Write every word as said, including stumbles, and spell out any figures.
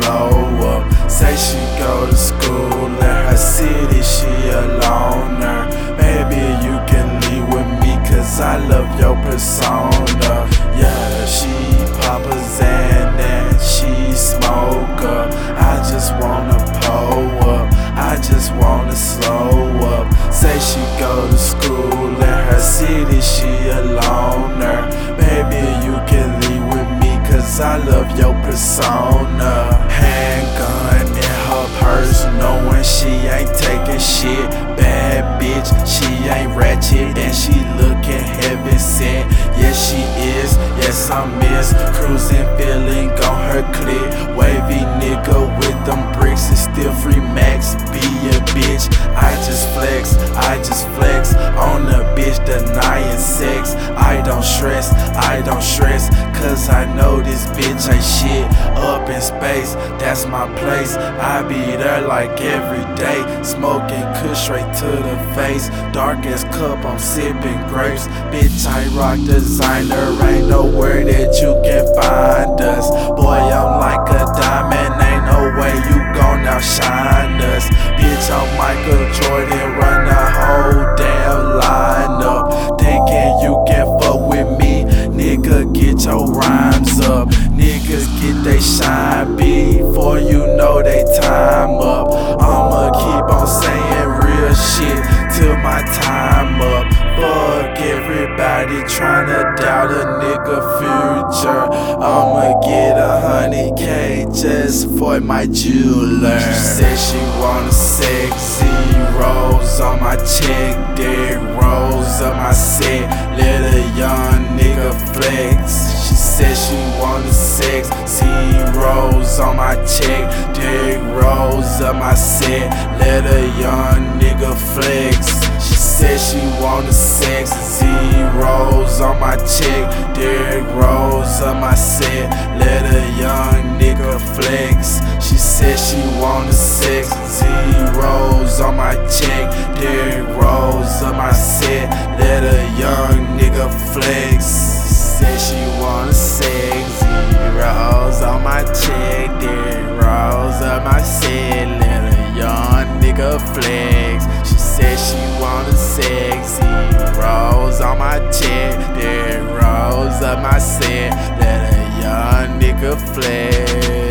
slow up. Say she go to school in her city, she a loner. Maybe you can leave with me, cause I love your persona. Yeah, she pop a Xan and she smoke up. I just wanna pull up, I just wanna slow up. Say she go to school in her city, she a loner. Maybe you can leave with me, cause I love your persona. Handgun in her purse, knowing she ain't taking shit. Bad bitch, she ain't ratchet, and she looking heaven sent. Yes she is, yes I miss cruising, feeling on her clip. Wavy nigga with them bricks, and still free max. Be a bitch, I just flex, I just flex on the bitch denying sex. I don't stress, I don't stress, cause I know this bitch ain't shit. Up in space, that's my place. I be there like every day, smoking kush straight to the face. Darkest cup, I'm sipping grapes. Bitch, I rock designer, ain't nowhere that you can find us. Boy, I'm like a diamond, ain't no way you gon' outshine us. Bitch, I'm Michael Jordan, run the whole damn lineup. Thinking you can fuck with me, nigga, get your rhymes up. Niggas get they shine before you know they time up. I'ma keep on saying real shit till my time up. Fuck everybody tryna doubt a nigga future. I'ma get a hundred K just for my jeweler. She said she wanna sex, zeros on my check, Derrick Rose on my set, let a young nigga flex. She said she wanna sex, zeros on my check, Derrick Rose on my set, let a young nigga flex. She said she wanna sex, zeros on my check, Derrick Rose on my set, let a young nigga flex. She said she wanna sex, zeros on my check, Derrick Rose on my set, let a young nigga flex. Said she wanna sex, zeros on my check, Derrick Rose on my set, let a young nigga flex. She said she wanna sex, zeros on my check, Derrick Rose on my set, let a young nigga flex.